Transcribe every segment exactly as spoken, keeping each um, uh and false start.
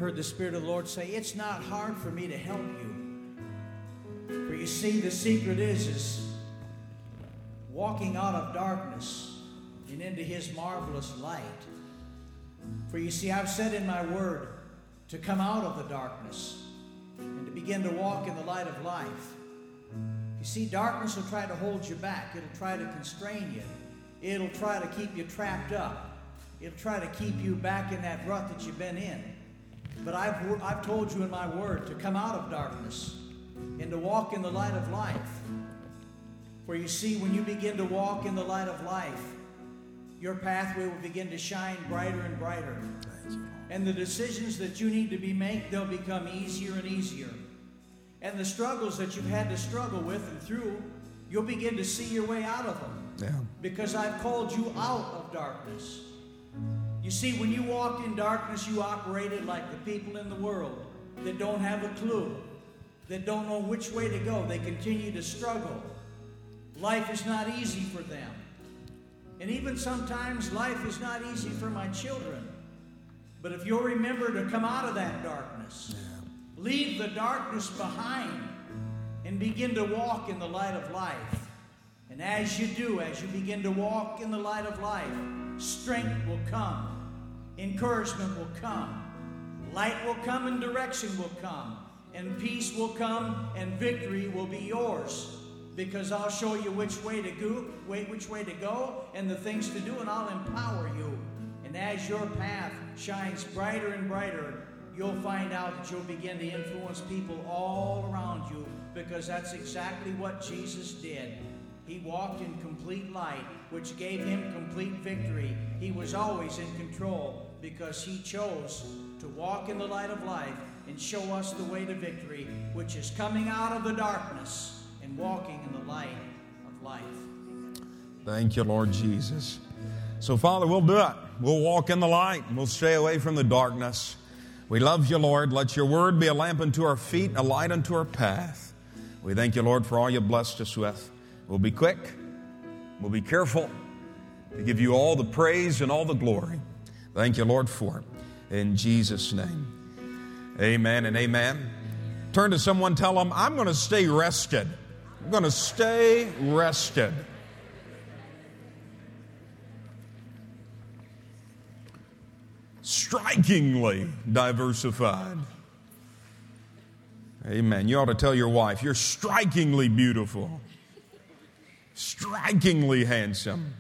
heard the Spirit of the Lord say, it's not hard for me to help you. For you see, the secret is, is walking out of darkness and into His marvelous light. For you see, I've said in my word to come out of the darkness and to begin to walk in the light of life. You see, darkness will try to hold you back. It'll try to constrain you. It'll try to keep you trapped up. It'll try to keep you back in that rut that you've been in. But I've, I've told you in my word to come out of darkness and to walk in the light of life. For you see, when you begin to walk in the light of life, your pathway will begin to shine brighter and brighter. And the decisions that you need to be make, they'll become easier and easier. And the struggles that you've had to struggle with and through, you'll begin to see your way out of them. Yeah. Because I've called you out of darkness. You see, when you walked in darkness, you operated like the people in the world that don't have a clue, that don't know which way to go. They continue to struggle. Life is not easy for them. And even sometimes life is not easy for my children. But if you'll remember to come out of that darkness, yeah. leave the darkness behind, and begin to walk in the light of life. And as you do, as you begin to walk in the light of life, strength will come, encouragement will come, light will come, and direction will come, and peace will come, and victory will be yours. Because I'll show you which way to go, which way to go, and the things to do, and I'll empower you. And as your path shines brighter and brighter, you'll find out that you'll begin to influence people all around you, because that's exactly what Jesus did. He walked in complete light, which gave him complete victory. He was always in control because he chose to walk in the light of life and show us the way to victory, which is coming out of the darkness and walking in the light of life. Thank you, Lord Jesus. So, Father, we'll do it. We'll walk in the light. We'll stay away from the darkness. We love you, Lord. Let your word be a lamp unto our feet and a light unto our path. We thank you, Lord, for all you blessed us with. We'll be quick. We'll be careful to give you all the praise and all the glory. Thank you, Lord, for it. In Jesus' name, amen and amen. Turn to someone, tell them, I'm going to stay rested. I'm going to stay rested. Strikingly diversified. Amen. You ought to tell your wife, you're strikingly beautiful. Strikingly handsome.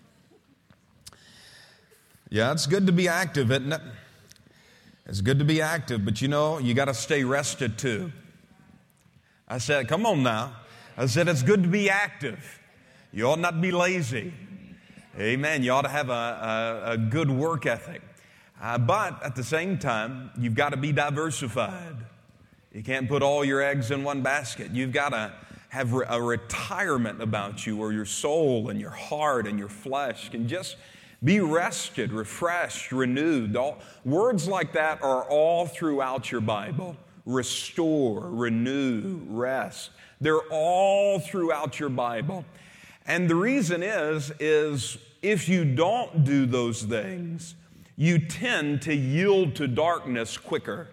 Yeah, it's good to be active, isn't it? It's good to be active, but you know, you got to stay rested too. I said, come on now. I said, it's good to be active. You ought not to be lazy. Amen. You ought to have a, a, a good work ethic. Uh, but at the same time, you've got to be diversified. You can't put all your eggs in one basket. You've got to have re- a retirement about you where your soul and your heart and your flesh can just be rested, refreshed, renewed. All, words like that are all throughout your Bible. Restore, renew, rest. They're all throughout your Bible. And the reason is, is if you don't do those things, you tend to yield to darkness quicker.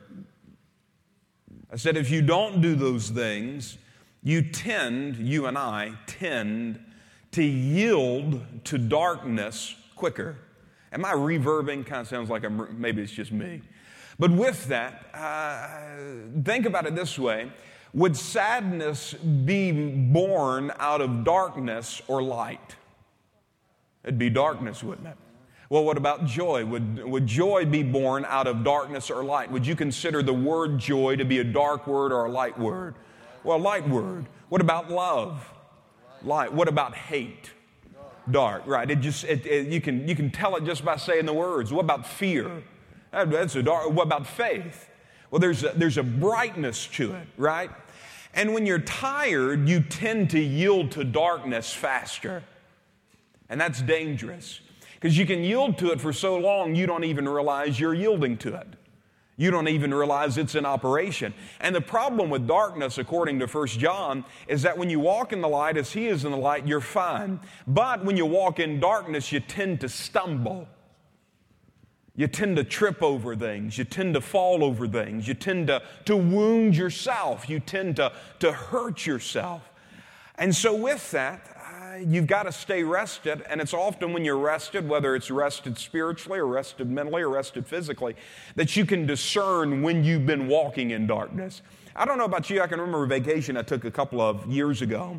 I said, if you don't do those things, you tend, you and I, tend to yield to darkness quicker. Am I reverbing? Kind of sounds like I'm, maybe it's just me. But with that, uh, think about it this way. Would sadness be born out of darkness or light? It'd be darkness, wouldn't it? Well, what about joy? Would, would joy be born out of darkness or light? Would you consider the word joy to be a dark word or a light word? Well, light word. What about love? Light. What about hate? Dark. Right. It just it, it, you can you can tell it just by saying the words. What about fear? That's a dark. What about faith? Well, there's a, there's a brightness to it, right? And when you're tired, you tend to yield to darkness faster, and that's dangerous. Because you can yield to it for so long, you don't even realize you're yielding to it. You don't even realize it's in operation. And the problem with darkness, according to First John, is that when you walk in the light as he is in the light, you're fine. But when you walk in darkness, you tend to stumble. You tend to trip over things. You tend to fall over things. You tend to, to wound yourself. You tend to, to hurt yourself. And so with that, uh, you've got to stay rested. And it's often when you're rested, whether it's rested spiritually or rested mentally or rested physically, that you can discern when you've been walking in darkness. I don't know about you. I can remember a vacation I took a couple of years ago.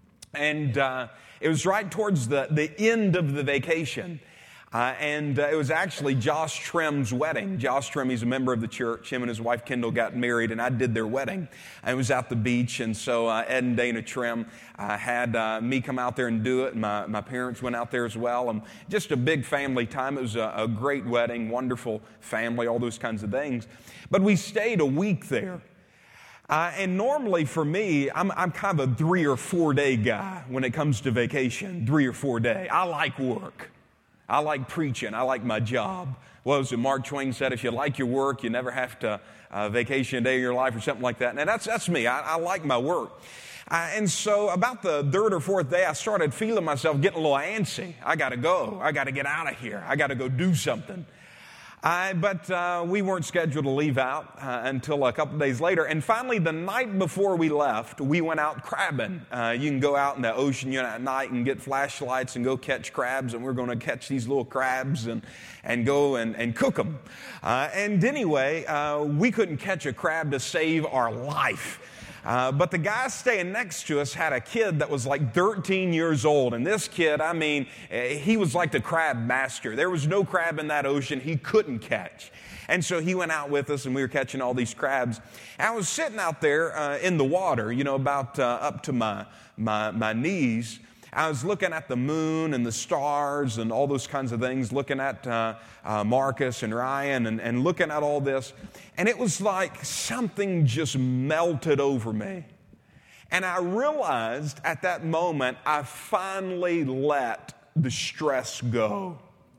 And uh, it was right towards the, the end of the vacation. Uh, and uh, it was actually Josh Trim's wedding. Josh Trim, he's a member of the church. Him and his wife Kendall got married, and I did their wedding. I was at the beach, and so uh, Ed and Dana Trim uh, had uh, me come out there and do it. And my, my parents went out there as well. And just a big family time. It was a, a great wedding, wonderful family, all those kinds of things. But we stayed a week there. Uh, and normally for me, I'm, I'm kind of a three or four day guy when it comes to vacation, three or four day. I like work. I like preaching. I like my job. What was it? Mark Twain said, if you like your work, you never have to uh, vacation a day of your life or something like that. And that's, that's me. I, I like my work. Uh, and so about the third or fourth day, I started feeling myself getting a little antsy. I got to go. I got to get out of here. I got to go do something. Uh, but uh, we weren't scheduled to leave out uh, until a couple days later. And finally, the night before we left, we went out crabbing. Uh, you can go out in the ocean you know, at night and get flashlights and go catch crabs. And we're going to catch these little crabs and, and go and, and cook them. Uh, and anyway, uh, we couldn't catch a crab to save our life. Uh, but the guy staying next to us had a kid that was like thirteen years old. And this kid, I mean, he was like the crab master. There was no crab in that ocean he couldn't catch. And so he went out with us, and we were catching all these crabs. And I was sitting out there uh, in the water, you know, about uh, up to my, my, my knees. I was looking at the moon and the stars and all those kinds of things, looking at uh, uh, Marcus and Ryan and, and looking at all this. And it was like something just melted over me. And I realized at that moment, I finally let the stress go.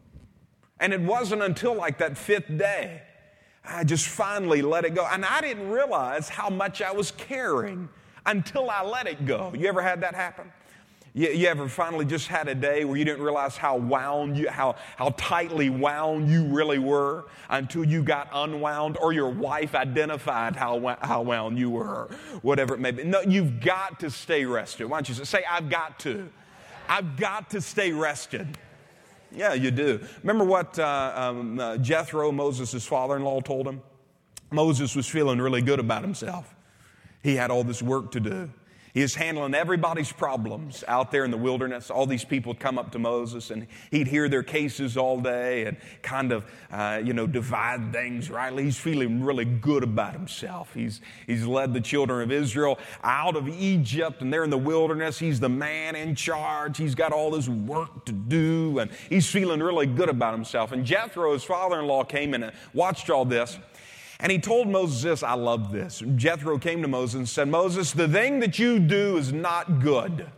And it wasn't until like that fifth day, I just finally let it go. And I didn't realize how much I was carrying until I let it go. You ever had that happen? You, you ever finally just had a day where you didn't realize how wound you, how, how tightly wound you really were until you got unwound, or your wife identified how, how wound you were, whatever it may be. No, you've got to stay rested. Why don't you say, say I've got to. I've got to stay rested. Yeah, you do. Remember what uh, um, uh, Jethro, Moses' father-in-law, told him? Moses was feeling really good about himself. He had all this work to do. He was handling everybody's problems out there in the wilderness. All these people would come up to Moses, and he'd hear their cases all day and kind of, uh, you know, divide things rightly. He's feeling really good about himself. He's, he's led the children of Israel out of Egypt, and they're in the wilderness. He's the man in charge. He's got all this work to do, and he's feeling really good about himself. And Jethro, his father-in-law, came in and watched all this. And he told Moses this, I love this. Jethro came to Moses and said, Moses, the thing that you do is not good.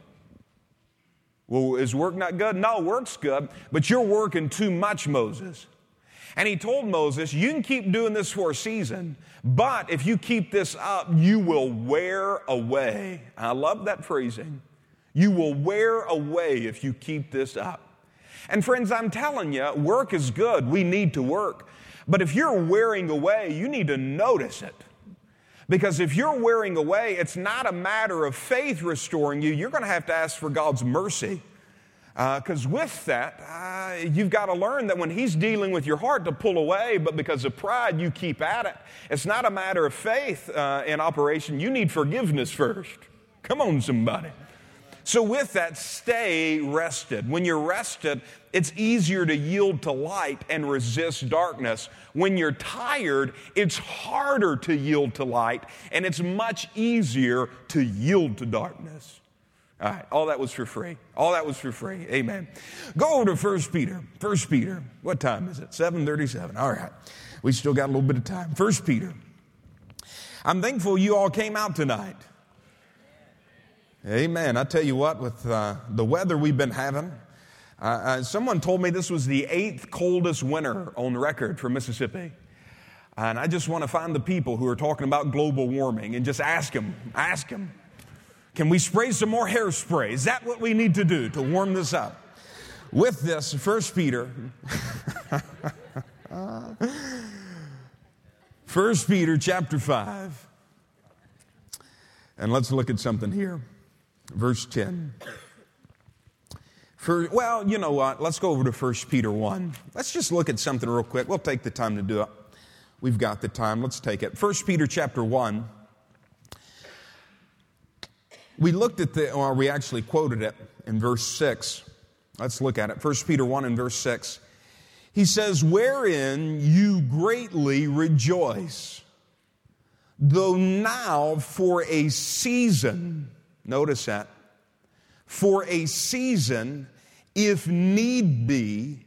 Well, is work not good? No, work's good, but you're working too much, Moses. And he told Moses, you can keep doing this for a season, but if you keep this up, you will wear away. I love that phrasing. You will wear away if you keep this up. And friends, I'm telling you, work is good. We need to work. But if you're wearing away, you need to notice it. Because if you're wearing away, it's not a matter of faith restoring you. You're going to have to ask for God's mercy. Because uh, with that, uh, you've got to learn that when He's dealing with your heart to pull away, but because of pride, you keep at it. It's not a matter of faith uh, in operation. You need forgiveness first. Come on, somebody. So with that, stay rested. When you're rested, it's easier to yield to light and resist darkness. When you're tired, it's harder to yield to light, and it's much easier to yield to darkness. All right, all that was for free. All that was for free. Amen. Go over to First Peter. First Peter. What time is it? seven thirty-seven. All right. We still got a little bit of time. First Peter. I'm thankful you all came out tonight. Amen. I tell you what, with uh, the weather we've been having, uh, uh, someone told me this was the eighth coldest winter on record for Mississippi. And I just want to find the people who are talking about global warming and just ask them, ask them, can we spray some more hairspray? Is that what we need to do to warm this up? With this, First Peter, First Peter chapter five. And let's look at something here. Verse ten. For, well, you know what? Let's go over to First Peter one. Let's just look at something real quick. We'll take the time to do it. We've got the time. Let's take it. First Peter chapter one. We looked at the, or we actually quoted it in verse six. Let's look at it. First Peter one and verse six. He says, wherein you greatly rejoice, though now for a season, notice that, for a season, if need be,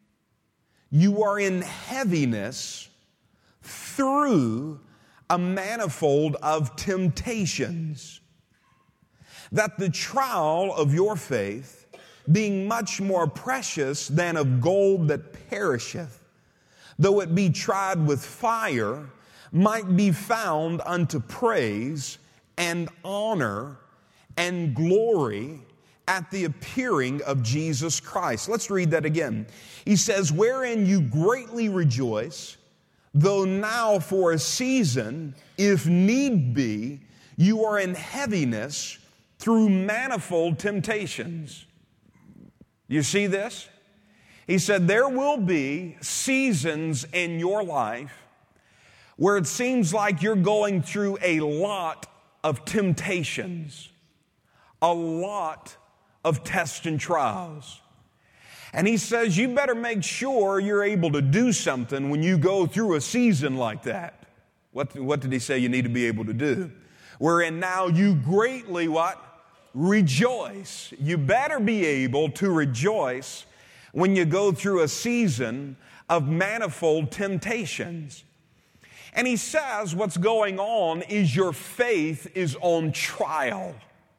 you are in heaviness through a manifold of temptations, that the trial of your faith, being much more precious than of gold that perisheth, though it be tried with fire, might be found unto praise and honor and glory at the appearing of Jesus Christ. Let's read that again. He says, wherein you greatly rejoice, though now for a season, if need be, you are in heaviness through manifold temptations. You see this? He said, there will be seasons in your life where it seems like you're going through a lot of temptations, a lot of tests and trials. And he says, you better make sure you're able to do something when you go through a season like that. What, what did he say you need to be able to do? Wherein now you greatly what? Rejoice. You better be able to rejoice when you go through a season of manifold temptations. And he says what's going on is your faith is on trial.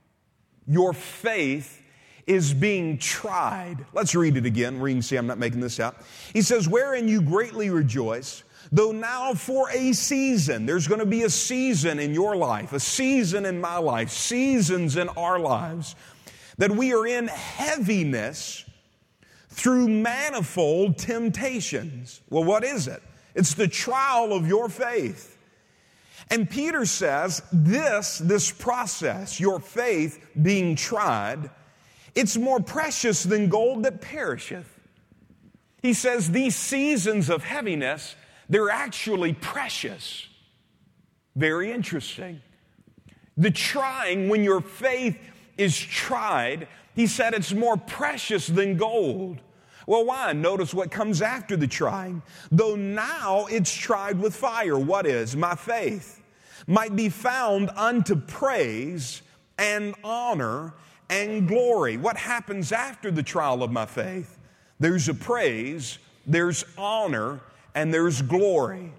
Your faith is being tried. Let's read it again where you can see I'm not making this up. He says, wherein you greatly rejoice, though now for a season, there's going to be a season in your life, a season in my life, seasons in our lives, that we are in heaviness through manifold temptations. Well, what is it? It's the trial of your faith. And Peter says this, this process, your faith being tried, it's more precious than gold that perisheth. He says these seasons of heaviness, they're actually precious. Very interesting. The trying, when your faith is tried, he said it's more precious than gold. Well, why? Notice what comes after the trying. Though now it's tried with fire. What is? My faith might be found unto praise and honor and glory. What happens after the trial of my faith? There's a praise, there's honor, and there's glory.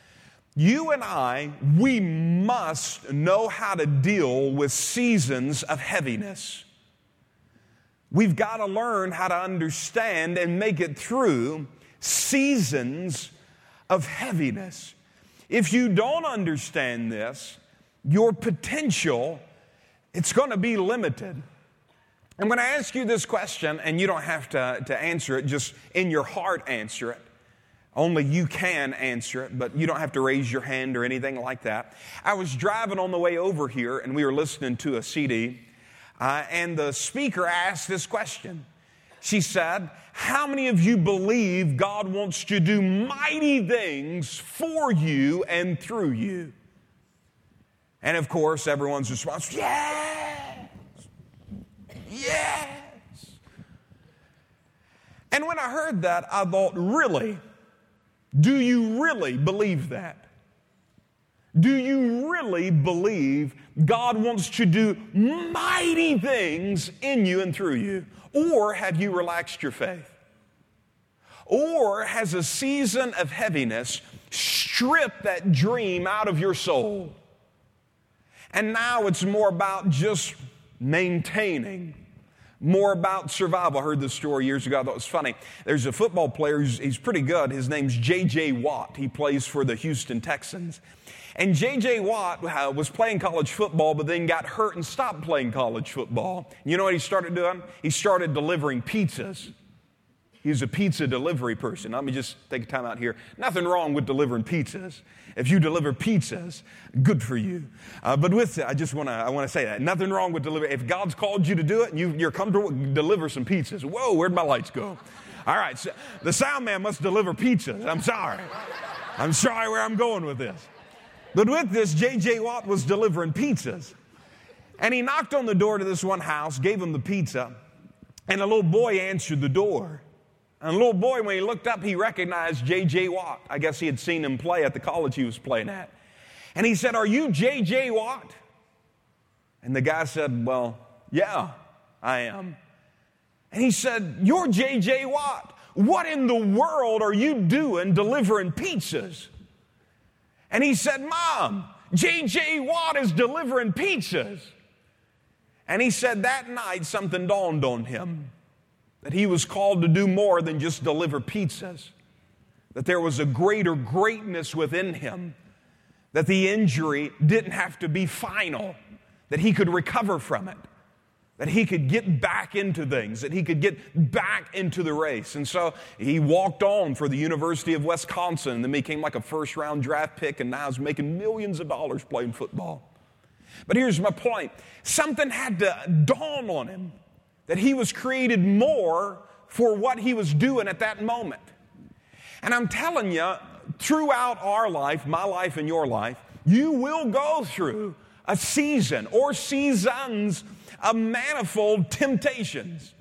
You and I, we must know how to deal with seasons of heaviness. We've got to learn how to understand and make it through seasons of heaviness. If you don't understand this, your potential, it's going to be limited. I'm going to ask you this question, and you don't have to, to answer it, just in your heart answer it. Only you can answer it, but you don't have to raise your hand or anything like that. I was driving on the way over here, and we were listening to a C D, uh, and the speaker asked this question. She said, how many of you believe God wants to do mighty things for you and through you? And of course, everyone's response, yes, yes. And when I heard that, I thought, really? Do you really believe that? Do you really believe God wants to do mighty things in you and through you? Or have you relaxed your faith? Or has a season of heaviness stripped that dream out of your soul? And now it's more about just maintaining, more about survival. I heard this story years ago. I thought it was funny. There's a football player, he's, he's pretty good. His name's J J Watt. He plays for the Houston Texans. And J J Watt uh, was playing college football, but then got hurt and stopped playing college football. You know what he started doing? He started delivering pizzas. He's a pizza delivery person. Let me just take a time out here. Nothing wrong with delivering pizzas. If you deliver pizzas, good for you. Uh, but with that, I just want to I want to say that. Nothing wrong with delivering. If God's called you to do it and you, you're comfortable, deliver some pizzas. Whoa, where'd my lights go? All right, so the sound man must deliver pizzas. I'm sorry. I'm sorry where I'm going with this. But with this, J J. Watt was delivering pizzas. And he knocked on the door to this one house, gave him the pizza, and a little boy answered the door. And the little boy, when he looked up, he recognized J J. Watt. I guess he had seen him play at the college he was playing at. And he said, "Are you J J. Watt?" And the guy said, "Well, yeah, I am." And he said, "You're J J. Watt. What in the world are you doing delivering pizzas?" And he said, "Mom, J J. Watt is delivering pizzas." And he said that night something dawned on him, that he was called to do more than just deliver pizzas, that there was a greater greatness within him, that the injury didn't have to be final, that he could recover from it, that he could get back into things, that he could get back into the race. And so he walked on for the University of Wisconsin and then became like a first-round draft pick, and now is making millions of dollars playing football. But here's my point. Something had to dawn on him that he was created more for what he was doing at that moment. And I'm telling you, throughout our life, my life and your life, you will go through a season or seasons of manifold temptations.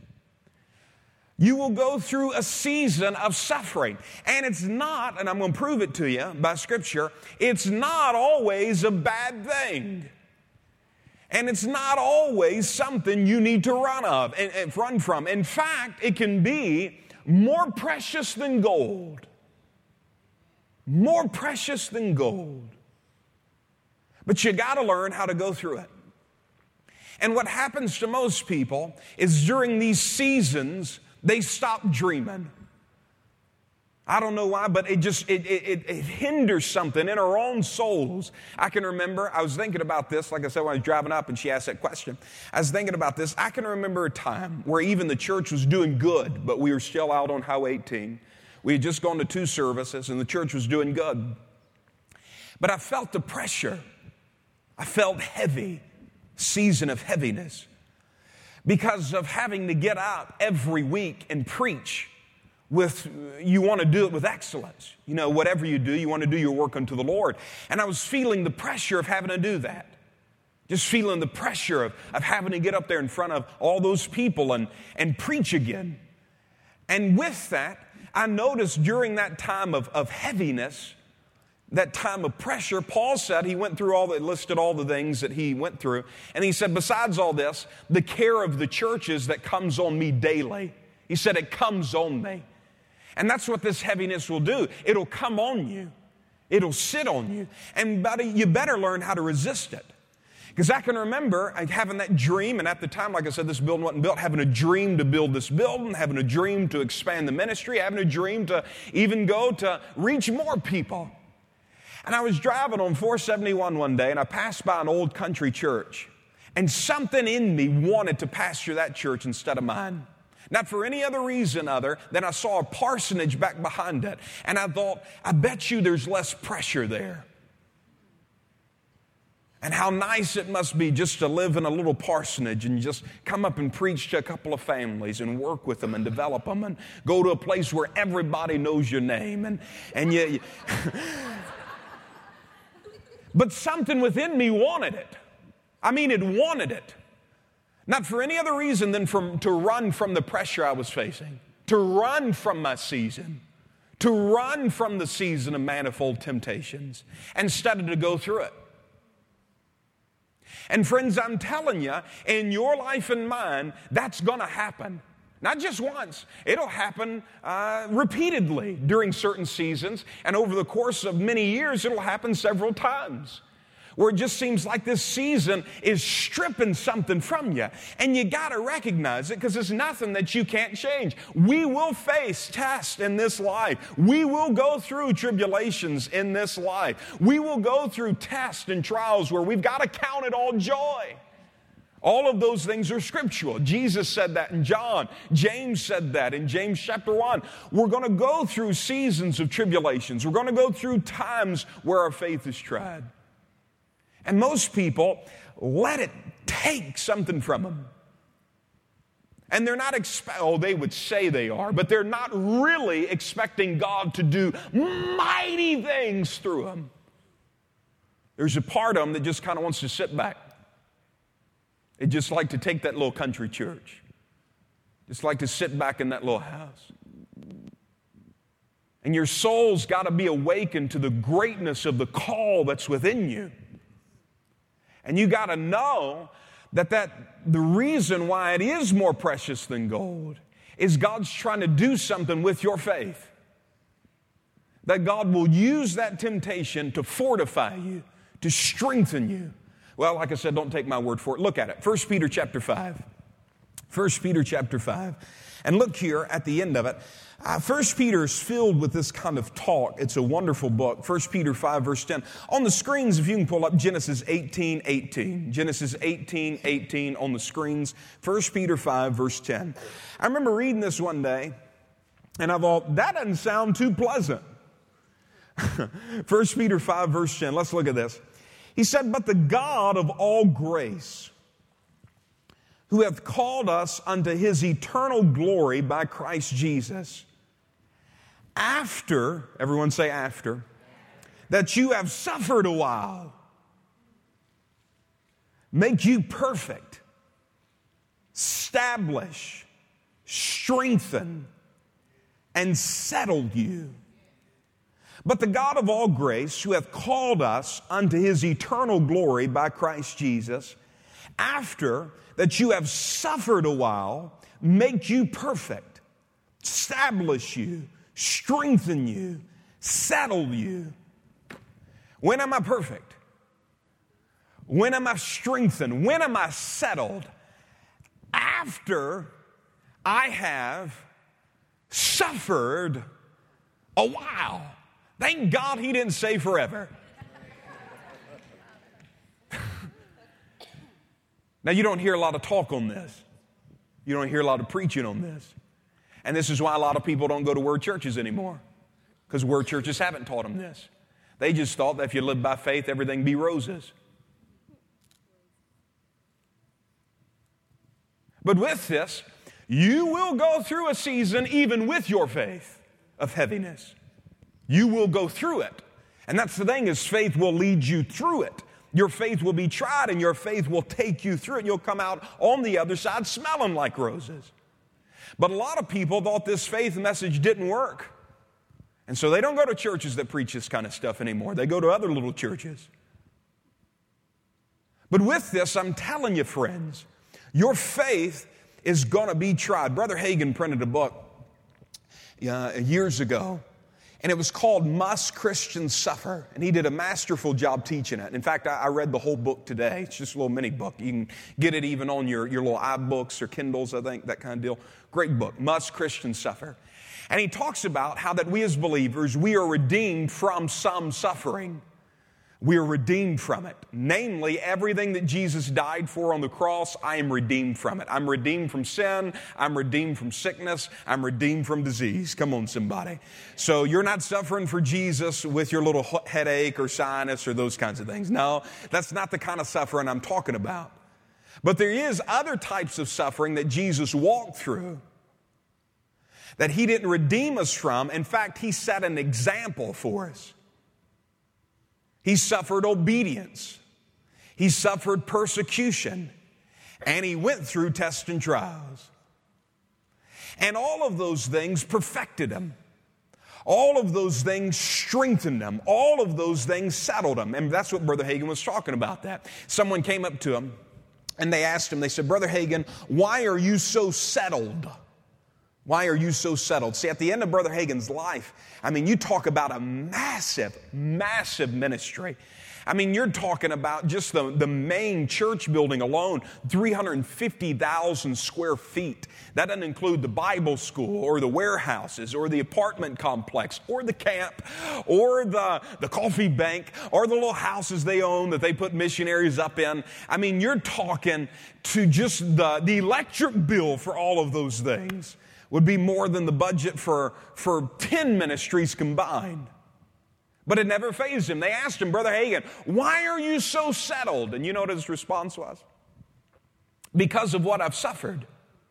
You will go through a season of suffering. And it's not, and I'm going to prove it to you by Scripture, it's not always a bad thing. And it's not always something you need to run of and, and run from. In fact, it can be more precious than gold. More precious than gold. But you got to learn how to go through it. And what happens to most people is during these seasons, they stop dreaming. I don't know why, but it just, it, it, it hinders something in our own souls. I can remember, I was thinking about this, like I said, when I was driving up and she asked that question. I was thinking about this. I can remember a time where even the church was doing good, but we were still out on Highway eighteen. We had just gone to two services and the church was doing good. But I felt the pressure. I felt heavy, season of heaviness, because of having to get out every week and preach. With, you want to do it with excellence. You know, whatever you do, you want to do your work unto the Lord. And I was feeling the pressure of having to do that. Just feeling the pressure of, of having to get up there in front of all those people and, and preach again. And with that, I noticed during that time of, of heaviness, that time of pressure, Paul said, he went through all the, listed all the things that he went through. And he said, besides all this, the care of the churches that comes on me daily. He said, it comes on me. And that's what this heaviness will do. It'll come on you. It'll sit on you. And buddy, you better learn how to resist it. Because I can remember having that dream, and at the time, like I said, this building wasn't built, having a dream to build this building, having a dream to expand the ministry, having a dream to even go to reach more people. And I was driving on four seventy-one one day, and I passed by an old country church. And something in me wanted to pastor that church instead of mine. Not for any other reason other than I saw a parsonage back behind it. And I thought, I bet you there's less pressure there. And how nice it must be just to live in a little parsonage and just come up and preach to a couple of families and work with them and develop them and go to a place where everybody knows your name. And, and you, you But something within me wanted it. I mean, it wanted it. Not for any other reason than from, to run from the pressure I was facing, to run from my season, to run from the season of manifold temptations, instead of to go through it. And friends, I'm telling you, in your life and mine, that's going to happen. Not just once. It'll happen uh, repeatedly during certain seasons, and over the course of many years, it'll happen several times. Where it just seems like this season is stripping something from you. And you got to recognize it because it's nothing that you can't change. We will face tests in this life. We will go through tribulations in this life. We will go through tests and trials where we've got to count it all joy. All of those things are scriptural. Jesus said that in John. James said that in James chapter one. We're going to go through seasons of tribulations. We're going to go through times where our faith is tried. And most people let it take something from them. And they're not expect, oh, they would say they are, but they're not really expecting God to do mighty things through them. There's a part of them that just kind of wants to sit back. They just like to take that little country church. Just like to sit back in that little house. And your soul's got to be awakened to the greatness of the call that's within you. And you got to know that, that the reason why it is more precious than gold is God's trying to do something with your faith. That God will use that temptation to fortify you, to strengthen you. Well, like I said, don't take my word for it. Look at it. First Peter chapter five. First Peter chapter five. And look here at the end of it. Uh, First Peter is filled with this kind of talk. It's a wonderful book. First Peter five, verse ten. On the screens, if you can pull up Genesis eighteen eighteen. Genesis eighteen eighteen on the screens. First Peter five, verse ten. I remember reading this one day, and I thought, that doesn't sound too pleasant. First Peter five, verse ten. Let's look at this. He said, but the God of all grace, who hath called us unto his eternal glory by Christ Jesus, after, everyone say after, that you have suffered a while, make you perfect, establish, strengthen, and settle you. But the God of all grace, who hath called us unto his eternal glory by Christ Jesus, after that you have suffered a while, make you perfect, establish you, strengthen you, settle you. When am I perfect? When am I strengthened? When am I settled? After I have suffered a while. Thank God he didn't say forever. Now, you don't hear a lot of talk on this. You don't hear a lot of preaching on this. And this is why a lot of people don't go to word churches anymore. Because word churches haven't taught them this. They just thought that if you live by faith, everything be roses. But with this, you will go through a season, even with your faith, of heaviness. You will go through it. And that's the thing, is faith will lead you through it. Your faith will be tried, and your faith will take you through it. You'll come out on the other side smelling like roses. But a lot of people thought this faith message didn't work. And so they don't go to churches that preach this kind of stuff anymore. They go to other little churches. But with this, I'm telling you, friends, your faith is going to be tried. Brother Hagin printed a book uh, years ago. And it was called Must Christians Suffer? And he did a masterful job teaching it. In fact, I, I read the whole book today. It's just a little mini book. You can get it even on your, your little iBooks or Kindles, I think, that kind of deal. Great book, Must Christians Suffer? And he talks about how that we as believers, we are redeemed from some suffering. We are redeemed from it. Namely, everything that Jesus died for on the cross, I am redeemed from it. I'm redeemed from sin. I'm redeemed from sickness. I'm redeemed from disease. Come on, somebody. So you're not suffering for Jesus with your little headache or sinus or those kinds of things. No, that's not the kind of suffering I'm talking about. But there is other types of suffering that Jesus walked through that he didn't redeem us from. In fact, he set an example for us. He suffered obedience. He suffered persecution. And he went through tests and trials. And all of those things perfected him. All of those things strengthened him. All of those things settled him. And that's what Brother Hagin was talking about that. Someone came up to him and they asked him, they said, Brother Hagin, why are you so settled? Why are you so settled? See, at the end of Brother Hagin's life, I mean, you talk about a massive, massive ministry. I mean, you're talking about just the, the main church building alone, three hundred fifty thousand square feet. That doesn't include the Bible school or the warehouses or the apartment complex or the camp or the, the coffee bank or the little houses they own that they put missionaries up in. I mean, you're talking to just the, the electric bill for all of those things would be more than the budget for, for ten ministries combined. But it never fazed him. They asked him, Brother Hagin, why are you so settled? And you know what his response was? Because of what I've suffered.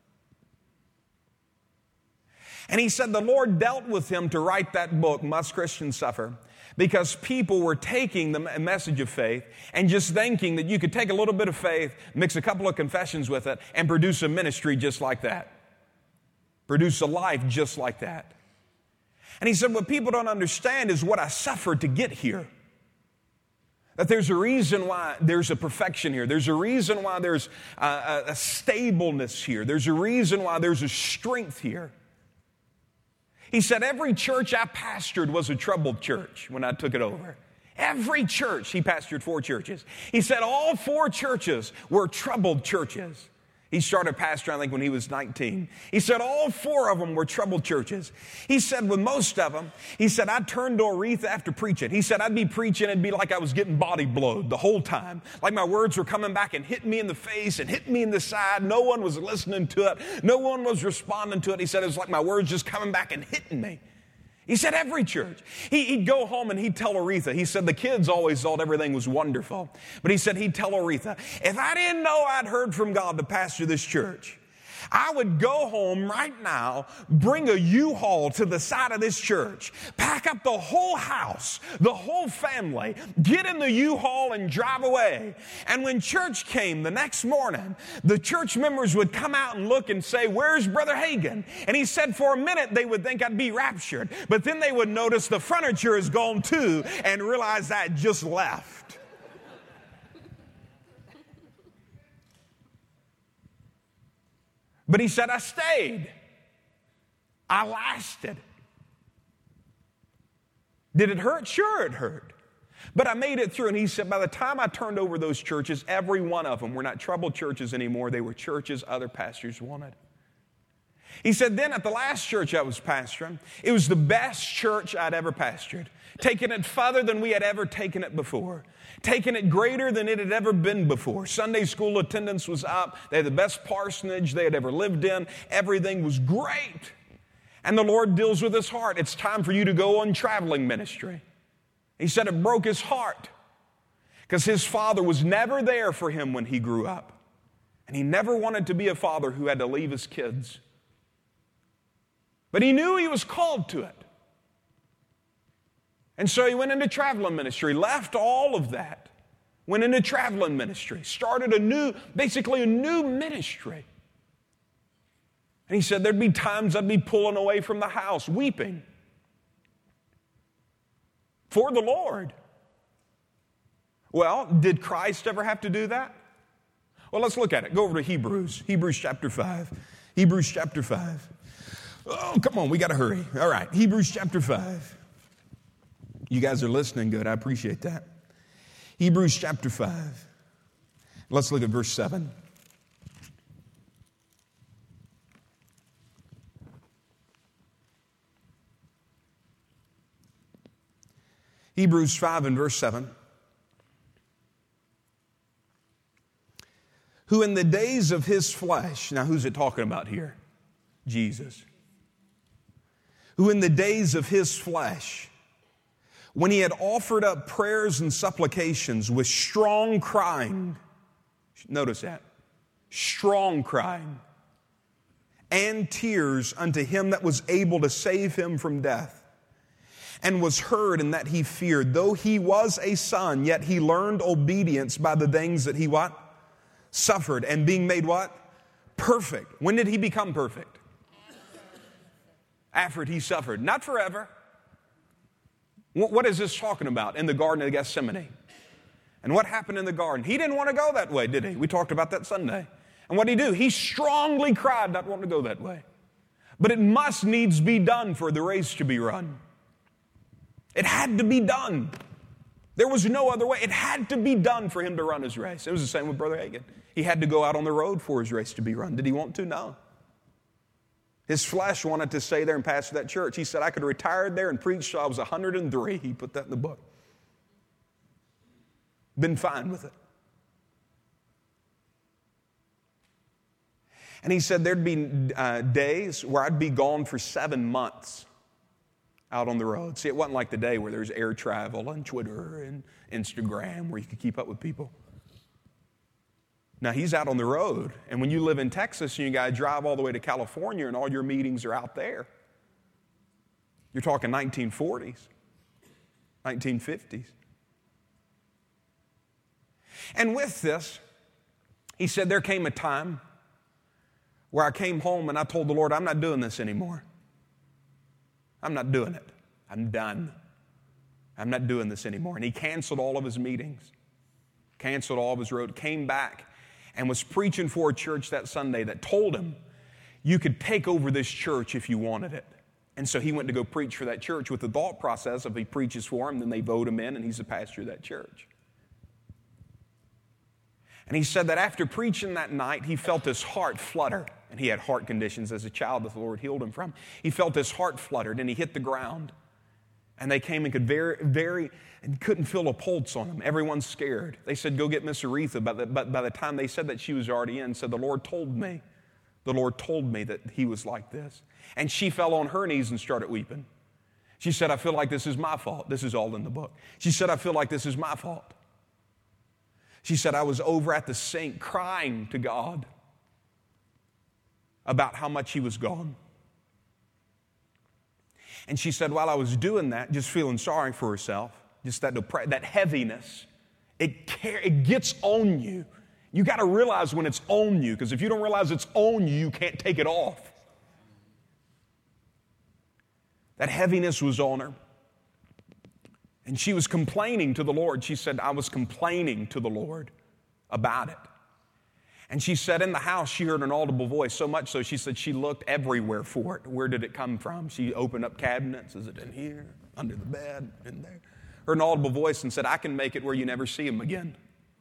And he said the Lord dealt with him to write that book, Must Christians Suffer? Because people were taking the message of faith and just thinking that you could take a little bit of faith, mix a couple of confessions with it, and produce a ministry just like that. Produce a life just like that. And he said, what people don't understand is what I suffered to get here. That there's a reason why there's a perfection here. There's a reason why there's a, a stableness here. There's a reason why there's a strength here. He said, every church I pastored was a troubled church when I took it over. Every church, he pastored four churches. He said all four churches were troubled churches. He started pastoring, I think, when he was nineteen. He said all four of them were troubled churches. He said with most of them, he said, I'd turn to Aretha after preaching. He said, I'd be preaching, it'd be like I was getting body blowed the whole time. Like my words were coming back and hitting me in the face and hitting me in the side. No one was listening to it. No one was responding to it. He said, it was like my words just coming back and hitting me. He said every church. He, he'd go home and he'd tell Aretha. He said the kids always thought everything was wonderful. But he said he'd tell Aretha, if I didn't know I'd heard from God to pastor this church, I would go home right now, bring a U-Haul to the side of this church, pack up the whole house, the whole family, get in the U-Haul and drive away. And when church came the next morning, the church members would come out and look and say, where's Brother Hagin? And he said for a minute they would think I'd be raptured. But then they would notice the furniture is gone too and realize I just left. But he said, I stayed. I lasted. Did it hurt? Sure, it hurt. But I made it through. And he said, by the time I turned over those churches, every one of them were not troubled churches anymore. They were churches other pastors wanted. He said, then at the last church I was pastoring, it was the best church I'd ever pastored. Taking it further than we had ever taken it before. Taking it greater than it had ever been before. Sunday school attendance was up. They had the best parsonage they had ever lived in. Everything was great. And the Lord deals with his heart. It's time for you to go on traveling ministry. He said it broke his heart because his father was never there for him when he grew up. And he never wanted to be a father who had to leave his kids. But he knew he was called to it. And so he went into traveling ministry, left all of that, went into traveling ministry, started a new, basically a new ministry. And he said there'd be times I'd be pulling away from the house, weeping for the Lord. Well, did Christ ever have to do that? Well, let's look at it. Go over to Hebrews, Hebrews chapter five. Hebrews chapter five. Oh, come on, we got to hurry. All right, Hebrews chapter five. You guys are listening good. I appreciate that. Hebrews chapter five. Let's look at verse seven. Hebrews five and verse seven. Who in the days of his flesh, now who's it talking about here? Jesus. Who in the days of his flesh, when he had offered up prayers and supplications with strong crying, notice that, strong crying, and tears unto him that was able to save him from death, and was heard in that he feared. Though he was a son, yet he learned obedience by the things that he what? Suffered, and being made what? Perfect. When did he become perfect? After he suffered. Not forever. What is this talking about? In the Garden of Gethsemane. And what happened in the garden? He didn't want to go that way, did he? We talked about that Sunday. And what did he do? He strongly cried not wanting to go that way. But it must needs be done for the race to be run. It had to be done. There was no other way. It had to be done for him to run his race. It was the same with Brother Hagin. He had to go out on the road for his race to be run. Did he want to? No. His flesh wanted to stay there and pastor that church. He said, I could have retired there and preached till I was one hundred three. He put that in the book. Been fine with it. And he said there'd be uh, days where I'd be gone for seven months out on the road. See, it wasn't like the day where there's air travel and Twitter and Instagram where you could keep up with people. Now, he's out on the road, and when you live in Texas and you got to drive all the way to California and all your meetings are out there, you're talking nineteen forties, nineteen fifties. And with this, he said there came a time where I came home and I told the Lord, I'm not doing this anymore. I'm not doing it. I'm done. I'm not doing this anymore. And he canceled all of his meetings, canceled all of his road, came back and was preaching for a church that Sunday that told him, you could take over this church if you wanted it. And so he went to go preach for that church with the thought process of he preaches for him, then they vote him in, and he's the pastor of that church. And he said that after preaching that night, he felt his heart flutter. And he had heart conditions as a child that the Lord healed him from. He felt his heart fluttered, and he hit the ground. And they came and could very, very, and couldn't feel a pulse on him. Everyone's scared. They said, go get Miss Aretha. But, the, but by the time they said that she was already in, said, the Lord told me, the Lord told me that he was like this. And she fell on her knees and started weeping. She said, I feel like this is my fault. This is all in the book. She said, I feel like this is my fault. She said, I was over at the sink crying to God about how much he was gone. And she said, while I was doing that, just feeling sorry for herself, just that depre- that heaviness, it, car- it gets on you. You got to realize when it's on you, because if you don't realize it's on you, you can't take it off. That heaviness was on her. And she was complaining to the Lord. She said, I was complaining to the Lord about it. And she said in the house, she heard an audible voice, so much so she said she looked everywhere for it. Where did it come from? She opened up cabinets. Is it in here? Under the bed? In there? Heard an audible voice and said, I can make it where you never see him again.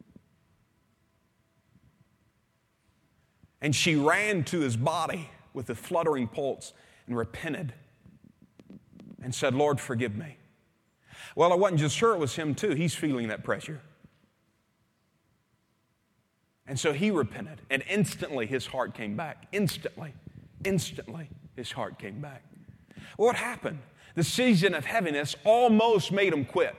And she ran to his body with a fluttering pulse and repented and said, Lord, forgive me. Well, it wasn't just her, it was him too. He's feeling that pressure. And so he repented, and instantly his heart came back. Instantly, instantly his heart came back. What happened? The season of heaviness almost made him quit.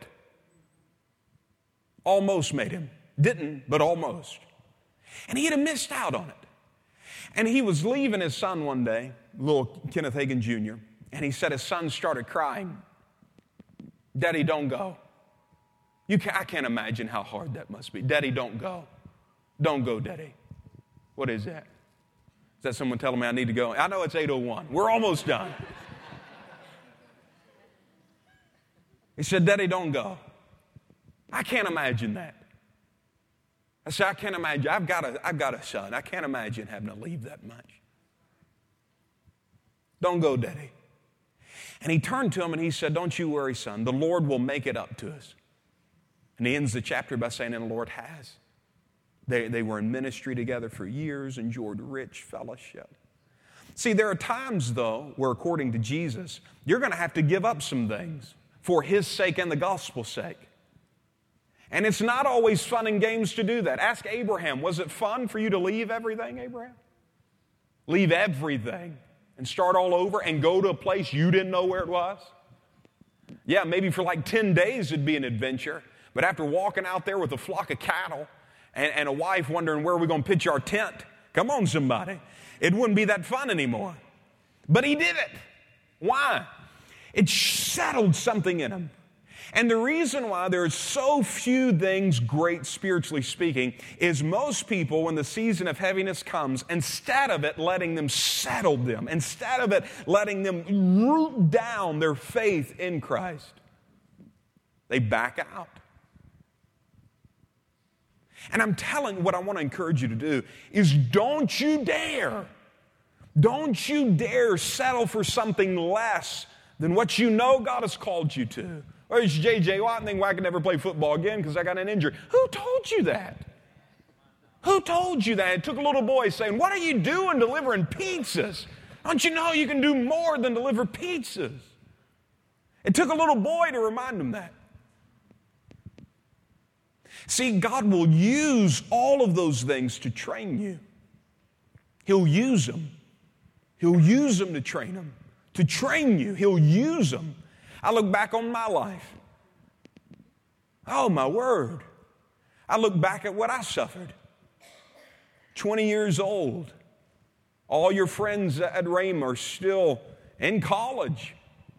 Almost made him. Didn't, but almost. And he had missed out on it. And he was leaving his son one day, little Kenneth Hagin Junior, and he said his son started crying. Daddy, don't go. You can, I can't imagine how hard that must be. Daddy, don't go. Don't go, Daddy. What is that? Is that someone telling me I need to go? I know it's eight oh one. We're almost done. He said, Daddy, don't go. I can't imagine that. I said, I can't imagine. I've got a, I've got a son. I can't imagine having to leave that much. Don't go, Daddy. And he turned to him and he said, don't you worry, son. The Lord will make it up to us. And he ends the chapter by saying, and the Lord has. They, they were in ministry together for years, enjoyed rich fellowship. See, there are times, though, where according to Jesus, you're going to have to give up some things for his sake and the gospel's sake. And it's not always fun and games to do that. Ask Abraham, was it fun for you to leave everything, Abraham? Leave everything and start all over and go to a place you didn't know where it was? Yeah, maybe for like ten days it'd be an adventure. But after walking out there with a flock of cattle and, and a wife wondering where we're going to pitch our tent, come on, somebody, it wouldn't be that fun anymore. But he did it. Why? It settled something in him. And the reason why there are so few things great spiritually speaking is most people, when the season of heaviness comes, instead of it letting them settle them, instead of it letting them root down their faith in Christ, they back out. And I'm telling you, what I want to encourage you to do is don't you dare, Don't you dare settle for something less than what you know God has called you to. Or it's J J Watt and think, well, I can never play football again because I got an injury. Who told you that? Who told you that? It took a little boy saying, what are you doing delivering pizzas? Don't you know you can do more than deliver pizzas? It took a little boy to remind him that. See, God will use all of those things to train you. He'll use them. He'll use them to train them. To train you, He'll use them. I look back on my life. Oh, my word. I look back at what I suffered. twenty years old. All your friends at Rhema are still in college.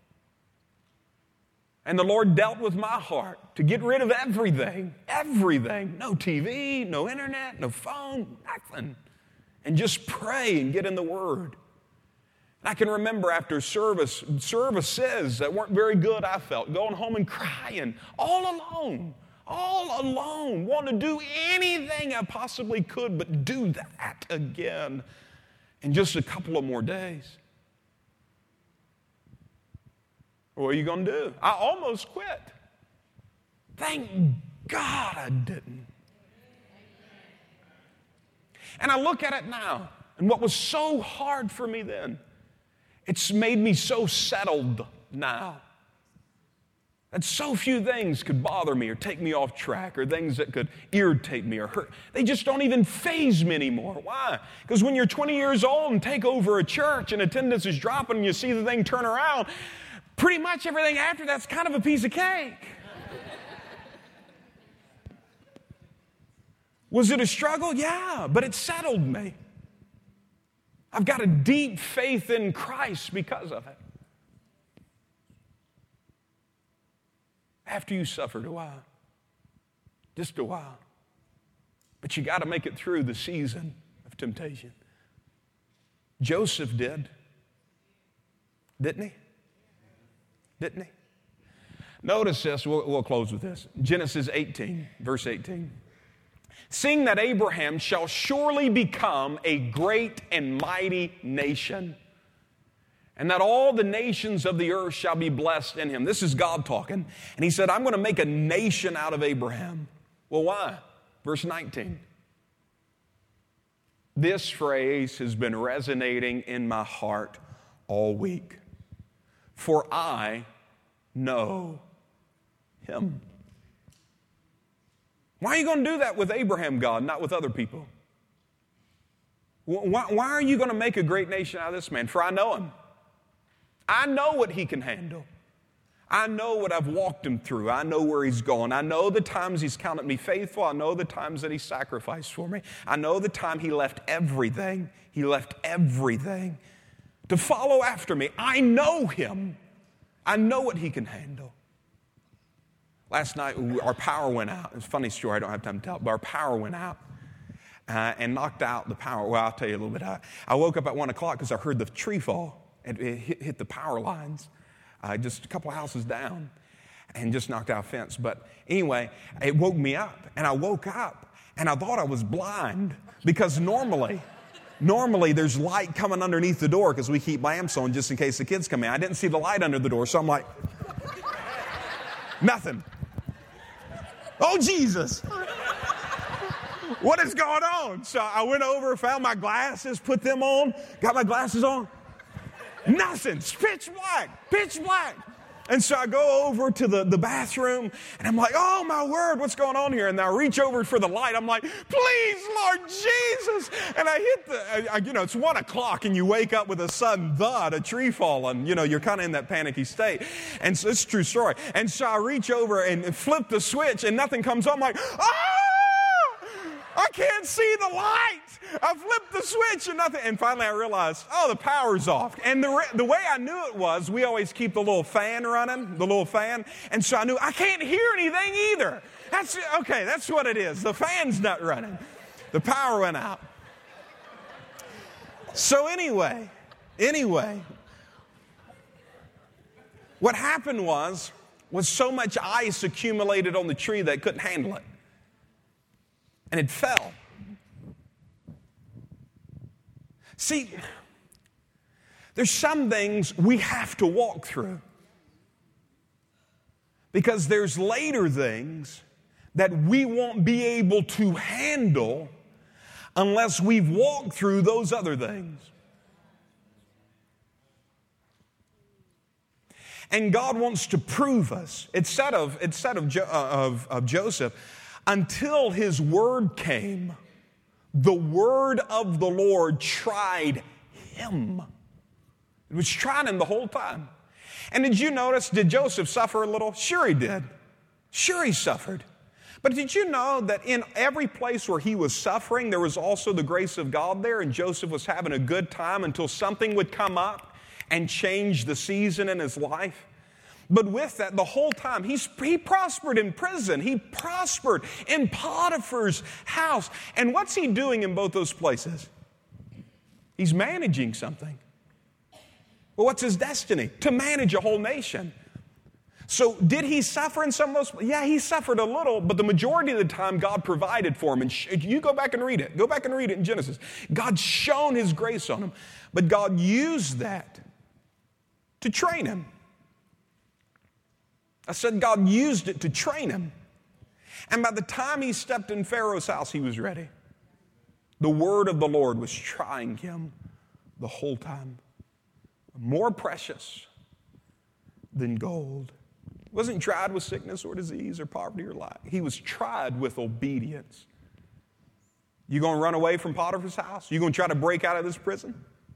And the Lord dealt with my heart to get rid of everything, everything. No T V, no internet, no phone, nothing. And just pray and get in the Word. And I can remember after service, services that weren't very good, I felt, going home and crying, all alone, all alone, wanting to do anything I possibly could but do that again in just a couple of more days. What are you going to do? I almost quit. Thank God I didn't. And I look at it now, and what was so hard for me then, it's made me so settled now. That so few things could bother me or take me off track or things that could irritate me or hurt. They just don't even faze me anymore. Why? Because when you're twenty years old and take over a church and attendance is dropping and you see the thing turn around, pretty much everything after that's kind of a piece of cake. Was it a struggle? Yeah, but it settled me. I've got a deep faith in Christ because of it. After you suffered a while, just a while, but you got to make it through the season of temptation. Joseph did, didn't he? Didn't he? Notice this, we'll, we'll close with this. Genesis eighteen, verse eighteen. Seeing that Abraham shall surely become a great and mighty nation, and that all the nations of the earth shall be blessed in him. This is God talking. And he said, I'm going to make a nation out of Abraham. Well, why? Verse nineteen. This phrase has been resonating in my heart all week. For I know him. Why are you going to do that with Abraham, God, not with other people? Why, why are you going to make a great nation out of this man? For I know him. I know what he can handle. I know what I've walked him through. I know where he's gone. I know the times he's counted me faithful. I know the times that he sacrificed for me. I know the time he left everything. He left everything to follow after me. I know him. I know what he can handle. Last night, our power went out. It's a funny story. I don't have time to tell it, but our power went out uh, and knocked out the power. Well, I'll tell you a little bit. I, I woke up at one o'clock because I heard the tree fall. It, it hit, hit the power lines uh, just a couple of houses down and just knocked out a fence. But anyway, it woke me up, and I woke up, and I thought I was blind because normally... Normally, there's light coming underneath the door because we keep lamps on just in case the kids come in. I didn't see the light under the door, so I'm like, nothing. Oh, Jesus. What is going on? So I went over, found my glasses, put them on, got my glasses on. Nothing. It's pitch black, pitch black. And so I go over to the, the bathroom, and I'm like, oh, my word, what's going on here? And I reach over for the light. I'm like, please, Lord Jesus. And I hit the, I, you know, it's one o'clock, and you wake up with a sudden thud, a tree falling. You know, you're kind of in that panicky state. And so it's a true story. And so I reach over and flip the switch, and nothing comes on. I'm like, ah! I can't see the light. I flipped the switch and nothing. And finally I realized, oh, the power's off. And the, the way I knew it was, we always keep the little fan running, the little fan. And so I knew I can't hear anything either. That's okay, that's what it is. The fan's not running. The power went out. So anyway, anyway, what happened was, was so much ice accumulated on the tree that it couldn't handle it. And it fell. See, There's some things we have to walk through. Because there's later things that we won't be able to handle unless we've walked through those other things. And God wants to prove us. It's said of, it's said of, jo- uh, of, of Joseph, until his word came, the word of the Lord tried him. It was trying him the whole time. And did you notice, did Joseph suffer a little? Sure he did. Sure he suffered. But did you know that in every place where he was suffering, there was also the grace of God there, and Joseph was having a good time until something would come up and change the season in his life? But with that, the whole time, he's, he prospered in prison. He prospered in Potiphar's house. And what's he doing in both those places? He's managing something. Well, what's his destiny? To manage a whole nation. So did he suffer in some of those? Yeah, he suffered a little, but the majority of the time God provided for him. And sh- you go back and read it. Go back and read it in Genesis. God's shown his grace on him. But God used that to train him. I said God used it to train him. And by the time he stepped in Pharaoh's house, he was ready. The word of the Lord was trying him the whole time. More precious than gold. He wasn't tried with sickness or disease or poverty or lack. He was tried with obedience. You going to run away from Potiphar's house? You going to try to break out of this prison?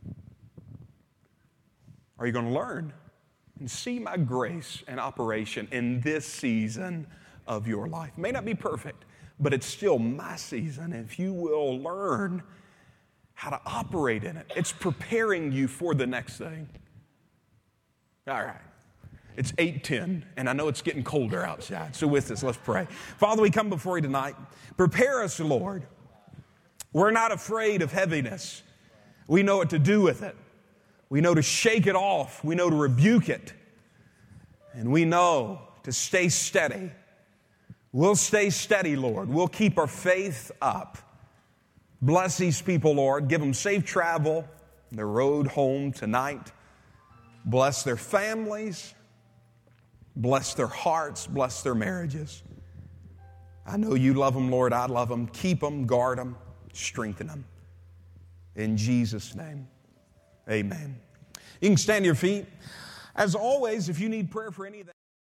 Are you going to learn and see my grace and operation in this season of your life? It may not be perfect, but it's still my season. If you will learn how to operate in it, it's preparing you for the next thing. All right. It's eight ten, and I know it's getting colder outside. So with this, let's pray. Father, we come before you tonight. Prepare us, Lord. We're not afraid of heaviness. We know what to do with it. We know to shake it off. We know to rebuke it. And we know to stay steady. We'll stay steady, Lord. We'll keep our faith up. Bless these people, Lord. Give them safe travel on their road home tonight. Bless their families. Bless their hearts. Bless their marriages. I know you love them, Lord. I love them. Keep them, guard them, strengthen them. In Jesus' name, amen. You can stand to your feet. As always, if you need prayer for any of that,